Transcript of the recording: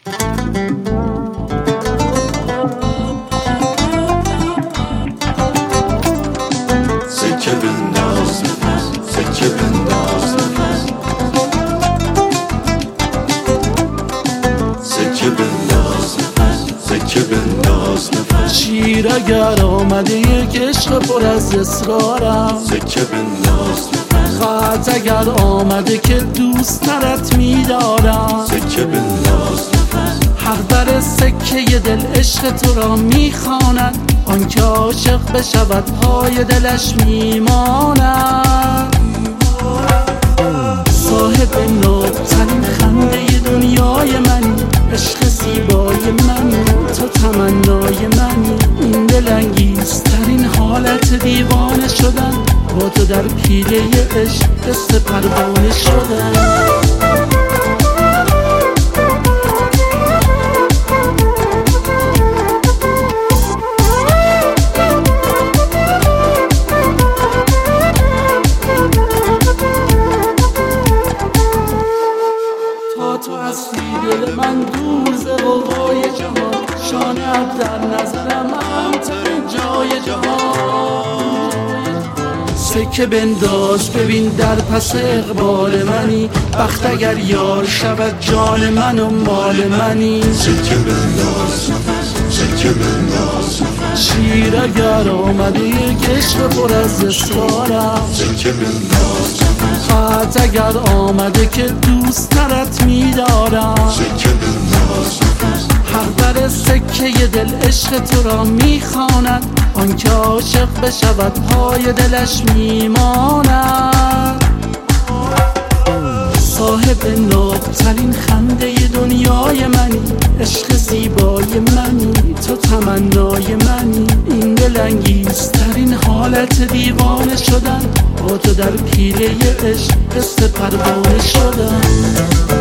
سکه بنداز سکه بنداز سکه بنداز سکه بنداز شیر اگر آمده یک عشق پر از اصرارم، سکه بنداز خط اگر آمده که دوست ترت میدارم، سکه بنداز حق بر سکه دل عشق تو را میخواند، آن که عاشق بشود پای دلش میماند. صاحب نابترین خنده دنیای منی، عشق زیبای منی، تو تمنای منی. این دلانگیزترین حالت دیوانه شدن، با تو در پیله عشق قصه پروانه شدن. تو هستی دل من دور ز غوغای جهان، شانه‌ات در نظرم اهم‌ترین جای جهان. سکه بنداز ببین در پس اقبال منی، بخت اگر یار شود جان من و مال منی. سکه بنداز سکه بنداز شیر اگر آمده یک عشق پر از اصرارم، سکه بنداز خط اگر آمده که دوست ترت میدارم، سکه بنداز حق بر سکه دل عشق تو را میخواند، آن که عاشق بشود پای دلش میماند. صاحب نابترین خنده دنیای منی، عشق زیبای منی، تو تمنای منی. این دلانگیزترین حالت دیوانه شدن، با تو در پیله عشق قصه پروانه شدن.